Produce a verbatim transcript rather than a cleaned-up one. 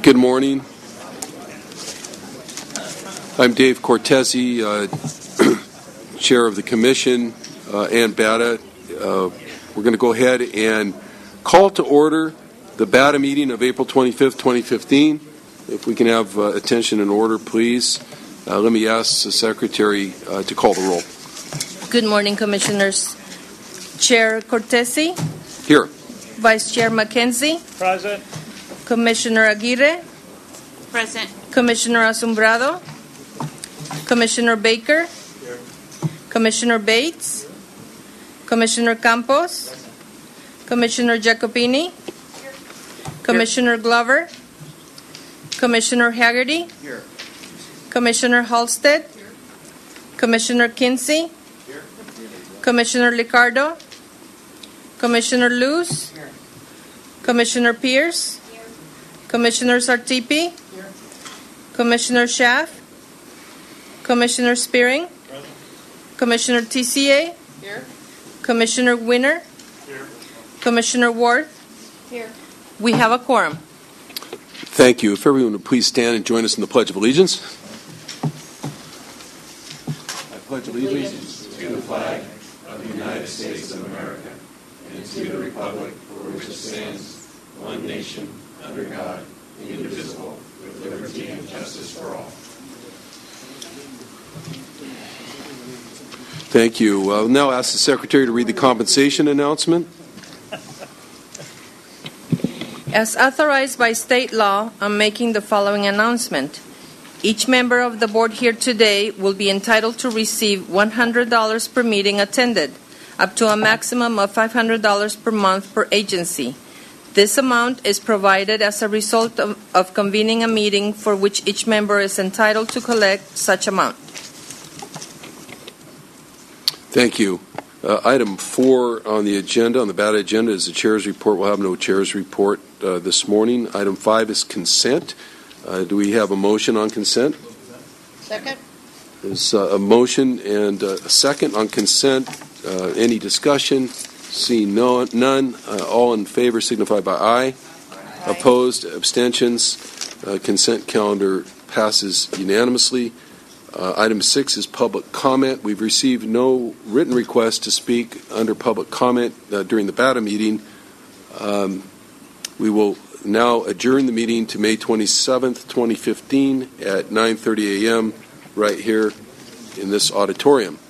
Good morning. I'm Dave Cortese, uh, Chair of the Commission, uh, Ann Batta. Uh, we're going to go ahead and call to order the Batta meeting of April twenty-fifth, twenty fifteen. If we can have uh, attention and order, please. Uh, let me ask the Secretary uh, to call the roll. Good morning, Commissioners. Chair Cortese. Here. Vice Chair McKenzie. Present. Commissioner Aguirre. Present. Commissioner Asumbrado. Commissioner Baker. Here. Commissioner Bates. Commissioner Campos. Commissioner Jacopini. Here. Commissioner Glover. Commissioner Haggerty. Here. Commissioner Halstead. Here. Commissioner Kinsey. Here. Commissioner Licardo. Commissioner Luz. Here. Commissioner Pierce. Here. Commissioner Sartipi. Here. Commissioner Schaaf. Commissioner Spearing. Present. Commissioner T C A. Here. Commissioner Winner. Here. Commissioner Worth. Here. We have a quorum. Thank you. If everyone would please stand and join us in the Pledge of Allegiance. I pledge allegiance to the flag of the United States of America and to the republic for which it stands, one nation, under God, indivisible, with liberty and justice for all. Thank you. I'll now ask the Secretary to read the compensation announcement. As authorized by state law, I'm making the following announcement. Each member of the board here today will be entitled to receive one hundred dollars per meeting attended, up to a maximum of five hundred dollars per month per agency. This amount is provided as a result of, of convening a meeting for which each member is entitled to collect such amount. Thank you. Uh, item four on the agenda, on the Batta agenda, is the chair's report. We'll have no chair's report uh, this morning. Item five is consent. Uh, do we have a motion on consent? Second. There's uh, a motion and uh, a second on consent. Uh, any discussion? Seeing no, none. Uh, all in favor signify by aye. Aye. Opposed? Abstentions? Uh, consent calendar passes unanimously. Uh, item six is public comment. We've received no written request to speak under public comment uh, during the Batta meeting. Um, we will now adjourn the meeting to May twenty-seventh, twenty fifteen at nine thirty a.m. right here in this auditorium.